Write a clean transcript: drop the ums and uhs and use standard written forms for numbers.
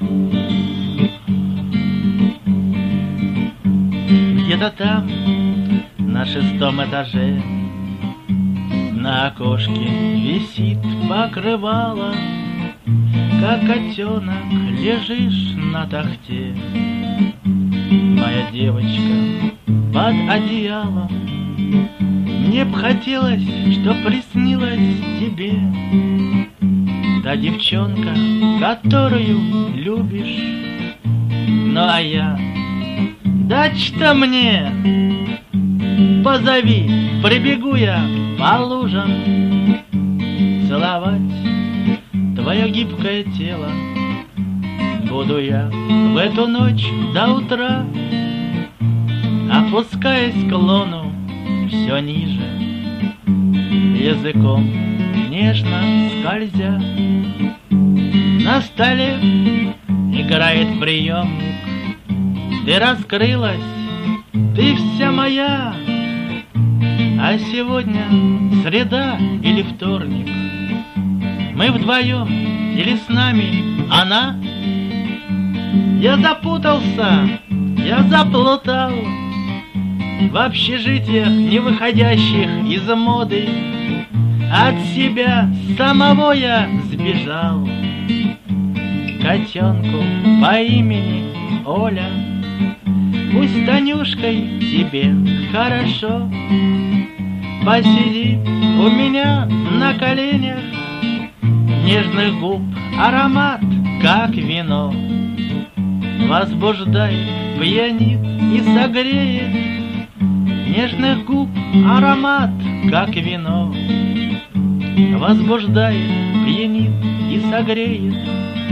Где-то там, на 6-м этаже, на окошке висит покрывало. Как котенок лежишь на тахте, моя девочка, под одеялом. Мне б хотелось, чтоб приснилась тебе та девчонка, которую любишь. Ну а я, дач-то мне, позови, прибегу я по лужам целовать твое гибкое тело. Буду я в эту ночь до утра, опускаясь к лону все ниже, языком нежно скользя. На столе играет приемник, ты раскрылась, ты вся моя. А сегодня среда или вторник, мы вдвоем или с нами она? Я запутался, я заплутал в общежитиях, не выходящих из моды. От себя самого я сбежал. Котенку по имени Оля, пусть Танюшкой тебе хорошо. Посиди у меня на коленях, нежных губ аромат, как вино, возбуждает, пьянит и согреет. Нежных губ аромат, как вино, возбуждает, пьянит и согреет.